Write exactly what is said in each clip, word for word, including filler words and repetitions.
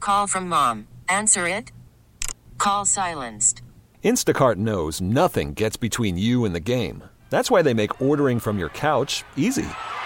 Call from mom. Answer it. Call silenced. Instacart knows nothing gets between you and the game. That's why they make ordering from your couch easy.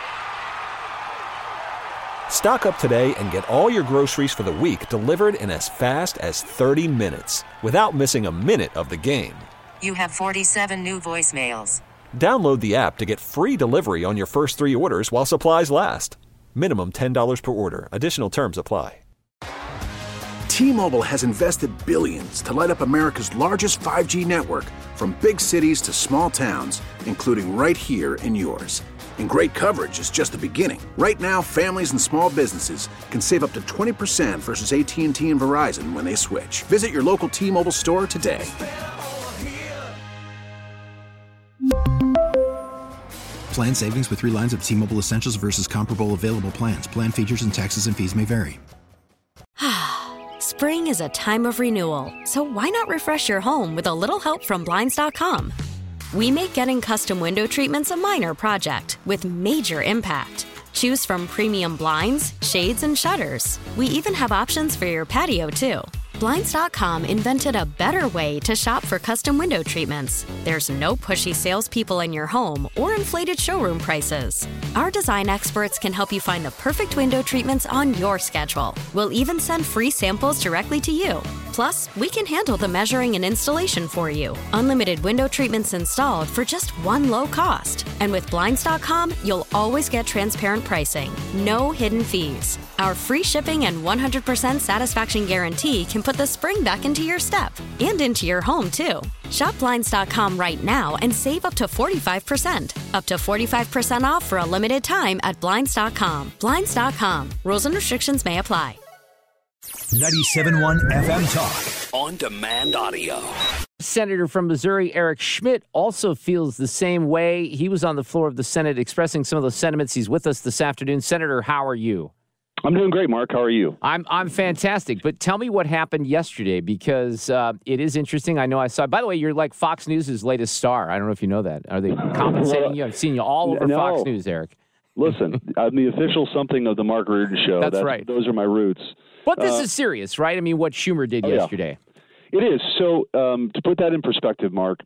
Stock up today and get all your groceries for the week delivered in as fast as thirty minutes without missing a minute of the game. You have forty-seven new voicemails. Download the app to get free delivery on your first three orders while supplies last. Minimum ten dollars per order. Additional terms apply. T-Mobile has invested billions to light up America's largest five G network, from big cities to small towns, including right here in yours. And great coverage is just the beginning. Right now, families and small businesses can save up to twenty percent versus A T and T and Verizon when they switch. Visit your local T-Mobile store today. Plan savings with three lines of T-Mobile Essentials versus comparable available plans. Plan features and taxes and fees may vary. Spring is a time of renewal, so why not refresh your home with a little help from Blinds dot com? We make getting custom window treatments a minor project with major impact. Choose from premium blinds, shades, and shutters. We even have options for your patio, too. Blinds dot com invented a better way to shop for custom window treatments. There's no pushy salespeople in your home or inflated showroom prices. Our design experts can help you find the perfect window treatments on your schedule. We'll even send free samples directly to you. Plus, we can handle the measuring and installation for you. Unlimited window treatments installed for just one low cost. And with Blinds dot com, you'll always get transparent pricing. No hidden fees. Our free shipping and one hundred percent satisfaction guarantee can put the spring back into your step and into your home, too. Shop Blinds dot com right now and save up to forty-five percent. Up to forty-five percent off for a limited time at Blinds dot com. Blinds dot com. Rules and restrictions may apply. ninety-seven point one F M Talk. On demand audio. Senator from Missouri, Eric Schmitt, also feels the same way. He was on the floor of the Senate expressing some of those sentiments. He's with us this afternoon. Senator, how are you? I'm doing great, Mark. How are you? I'm I'm fantastic. But tell me what happened yesterday, because uh, it is interesting. I know I saw. By the way, you're like Fox News' latest star. I don't know if you know that. Are they compensating well, you? I've seen you all over no. Fox News, Eric. Listen, I'm the official something of the Mark Reardon Show. That's, That's right. Those are my roots. But this uh, is serious, right? I mean, what Schumer did oh, yesterday. Yeah. It is. So um, to put that in perspective, Mark,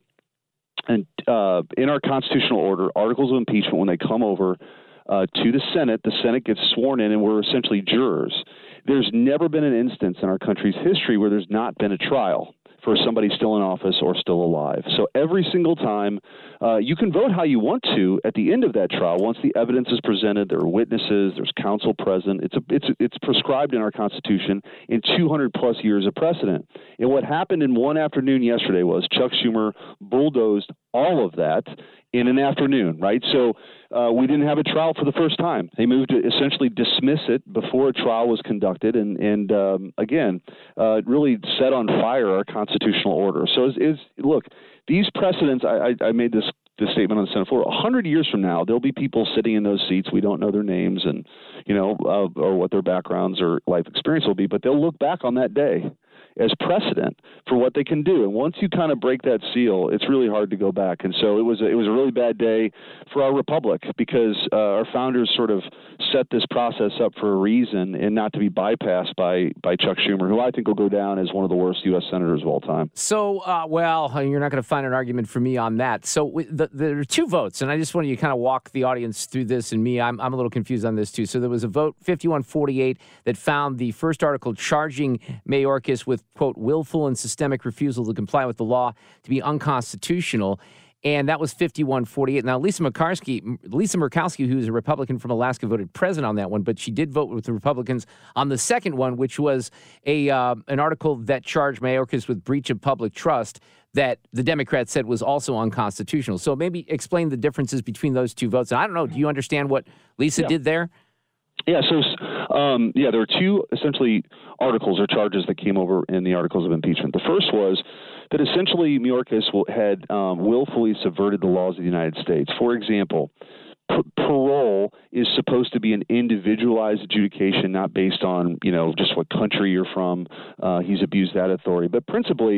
and uh, in our constitutional order, articles of impeachment, when they come over Uh, to the Senate, the Senate gets sworn in, and we're essentially jurors. There's never been an instance in our country's history where there's not been a trial for somebody still in office or still alive. So every single time, uh, you can vote how you want to at the end of that trial. Once the evidence is presented, there are witnesses, there's counsel present. It's a, it's it's prescribed in our Constitution in two hundred plus years of precedent. And what happened in one afternoon yesterday was Chuck Schumer bulldozed all of that in an afternoon, right? So uh, we didn't have a trial for the first time. They moved to essentially dismiss it before a trial was conducted, and and um, again, uh, it really set on fire our constitutional order. So is, is look, these precedents. I, I, I made this this statement on the Senate floor. A hundred years from now, there'll be people sitting in those seats. We don't know their names and you know uh, or what their backgrounds or life experience will be, but they'll look back on that day as precedent for what they can do. And once you kind of break that seal, it's really hard to go back. And so it was a, it was a really bad day for our republic, because uh, our founders sort of set this process up for a reason and not to be bypassed by by Chuck Schumer, who I think will go down as one of the worst U S senators of all time. So, uh, well, you're not going to find an argument for me on that. So the, there are two votes, and I just want you to kind of walk the audience through this, and me, I'm, I'm a little confused on this too. So there was a vote, fifty-one forty-eight, that found the first article charging Mayorkas with, quote, willful and systemic refusal to comply with the law to be unconstitutional. And that was fifty-one forty-eight. Now, Lisa Murkowski, Lisa Murkowski, who's a Republican from Alaska, voted present on that one, but she did vote with the Republicans on the second one, which was a uh, an article that charged Mayorkas with breach of public trust that the Democrats said was also unconstitutional. So maybe explain the differences between those two votes. And I don't know, do you understand what Lisa yeah. did there? Yeah, so, um, yeah, there were two essentially articles or charges that came over in the articles of impeachment. The first was that essentially Mayorkas had um, willfully subverted the laws of the United States. For example, p- parole is supposed to be an individualized adjudication, not based on, you know, just what country you're from. Uh, he's abused that authority. But principally,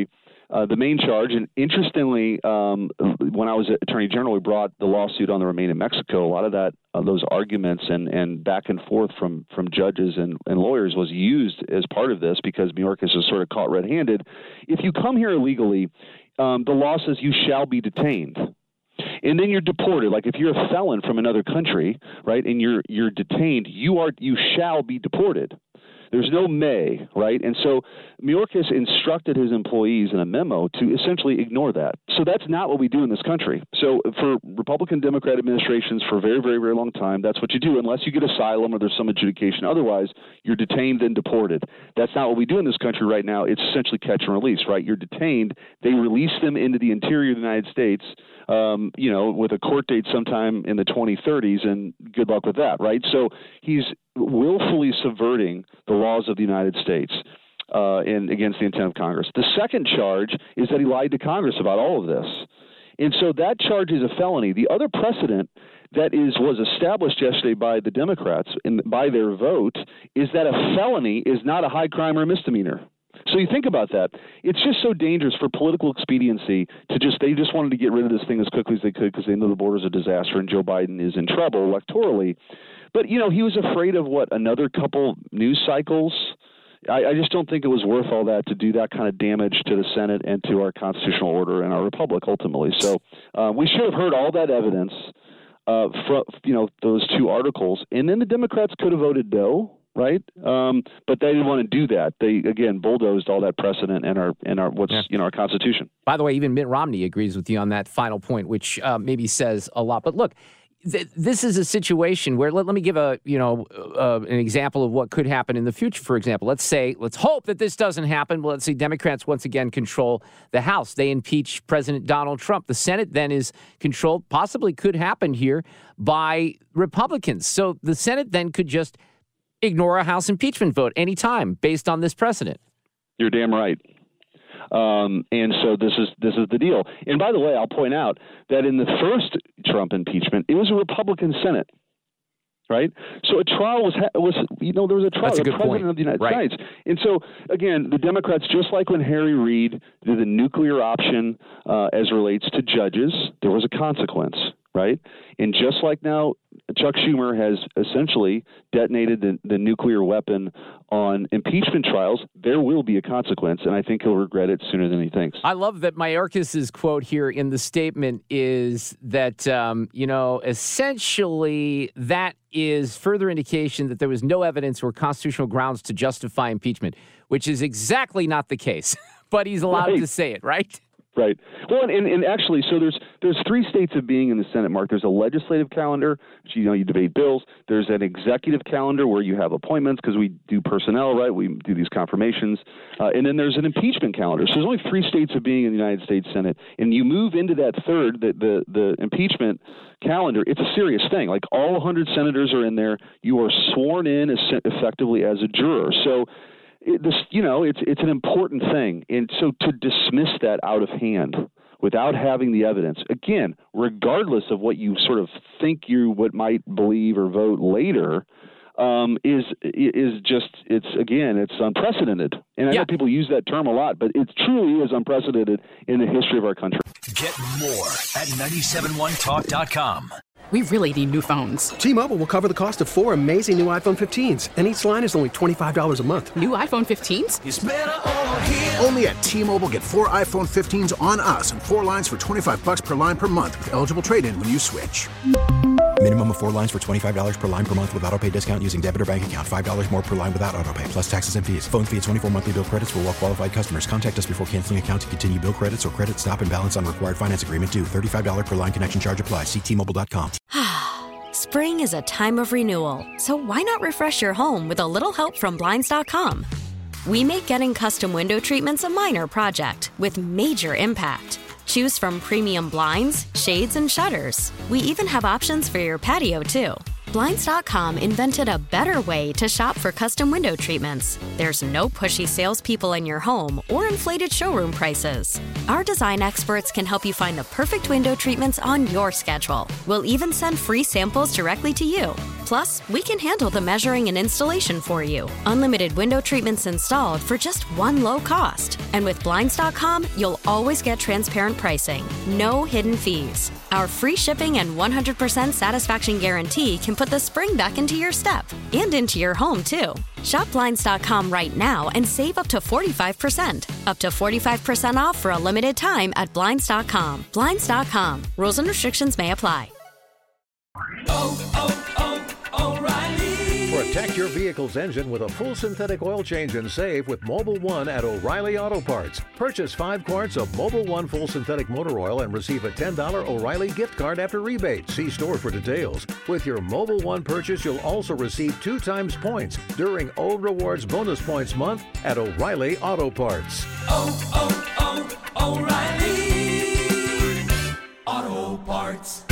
Uh, the main charge, and interestingly, um, when I was Attorney General, we brought the lawsuit on the Remain in Mexico. A lot of that, uh, those arguments and, and back and forth from from judges and, and lawyers was used as part of this because Mayorkas was sort of caught red-handed. If you come here illegally, um, the law says you shall be detained. And then you're deported. Like if you're a felon from another country, right, and you're you're detained, you are you shall be deported. There's no may, right? And so Mayorkas instructed his employees in a memo to essentially ignore that. So that's not what we do in this country. So for Republican Democrat administrations for a very, very, very long time, that's what you do unless you get asylum or there's some adjudication. Otherwise, you're detained and deported. That's not what we do in this country right now. It's essentially catch and release, right? You're detained. They release them into the interior of the United States, um, you know, with a court date sometime in the twenty thirties, and good luck with that, right? So he's willfully subverting the laws of the United States uh, and against the intent of Congress. The second charge is that he lied to Congress about all of this. And so that charge is a felony. The other precedent that is was established yesterday by the Democrats in, by their vote is that a felony is not a high crime or a misdemeanor. So you think about that. It's just so dangerous for political expediency to just – they just wanted to get rid of this thing as quickly as they could because they know the border's a disaster and Joe Biden is in trouble electorally. But, you know, he was afraid of, what, another couple news cycles? I, I just don't think it was worth all that to do that kind of damage to the Senate and to our constitutional order and our republic ultimately. So uh, we should have heard all that evidence uh, from, you know, those two articles. And then the Democrats could have voted no. Right, um, but they didn't want to do that. They again bulldozed all that precedent and our and our what's yeah. you know our Constitution. By the way, even Mitt Romney agrees with you on that final point, which uh, maybe says a lot. But look, th- this is a situation where let, let me give a you know uh, an example of what could happen in the future. For example, let's say let's hope that this doesn't happen. Well, let's say Democrats once again control the House. They impeach President Donald Trump. The Senate then is controlled. Possibly could happen here by Republicans. So the Senate then could just ignore a House impeachment vote anytime based on this precedent. You're damn right. Um, and so this is this is the deal. And by the way, I'll point out that in the first Trump impeachment, it was a Republican Senate, right? So a trial was was you know there was a trial. That's a the good president point. of the United right. States. And so again, the Democrats, just like when Harry Reid did the nuclear option uh, as relates to judges, there was a consequence. Right. And just like now, Chuck Schumer has essentially detonated the, the nuclear weapon on impeachment trials, there will be a consequence. And I think he'll regret it sooner than he thinks. I love that Mayorkas's quote here in the statement is that, um, you know, essentially that is further indication that there was no evidence or constitutional grounds to justify impeachment, which is exactly not the case. But he's allowed right. to say it, right? Right. Well, and, and actually, so there's there's three states of being in the Senate, Mark. There's a legislative calendar, which, you know, you debate bills. There's an executive calendar where you have appointments because we do personnel, right? We do these confirmations. Uh, and then there's an impeachment calendar. So there's only three states of being in the United States Senate. And you move into that third, the, the, the impeachment calendar, it's a serious thing. Like all one hundred senators are in there. You are sworn in as effectively as a juror. So It, this, you know, it's it's an important thing, and so to dismiss that out of hand without having the evidence, again, regardless of what you sort of think you would might believe or vote later, um, is is just it's again it's unprecedented. And I yeah. know people use that term a lot, but it truly is unprecedented in the history of our country. Get more at nine seven one talk dot com. We really need new phones. T-Mobile will cover the cost of four amazing new iPhone fifteens, and each line is only twenty-five dollars a month. New iPhone fifteens? It's better over here. Only at T-Mobile, get four iPhone fifteens on us and four lines for twenty-five dollars per line per month with eligible trade-in when you switch. Minimum of four lines for twenty-five dollars per line per month with autopay discount using debit or bank account. five dollars more per line without autopay, plus taxes and fees. Phone fee at twenty-four monthly bill credits for well-qualified customers. Contact us before canceling account to continue bill credits or credit stop and balance on required finance agreement due. thirty-five dollars per line connection charge applies. See T Mobile dot com. Spring is a time of renewal, so why not refresh your home with a little help from Blinds dot com? We make getting custom window treatments a minor project with major impact. Choose from premium blinds, shades, and shutters. We even have options for your patio, too. Blinds dot com invented a better way to shop for custom window treatments. There's no pushy salespeople in your home or inflated showroom prices. Our design experts can help you find the perfect window treatments on your schedule. We'll even send free samples directly to you. Plus, we can handle the measuring and installation for you. Unlimited window treatments installed for just one low cost. And with Blinds dot com, you'll always get transparent pricing. No hidden fees. Our free shipping and one hundred percent satisfaction guarantee can put the spring back into your step and into your home, too. Shop Blinds dot com right now and save up to forty-five percent. Up to forty-five percent off for a limited time at Blinds dot com. Blinds dot com. Rules and restrictions may apply. Oh, oh, oh, O'Reilly. Protect your vehicle's engine with a full synthetic oil change and save with Mobil one at O'Reilly Auto Parts. Purchase five quarts of Mobil one full synthetic motor oil and receive a ten dollars O'Reilly gift card after rebate. See store for details. With your Mobil one purchase, you'll also receive two times points during O Rewards Bonus Points Month at O'Reilly Auto Parts. Oh, oh, oh, O'Reilly Auto Parts.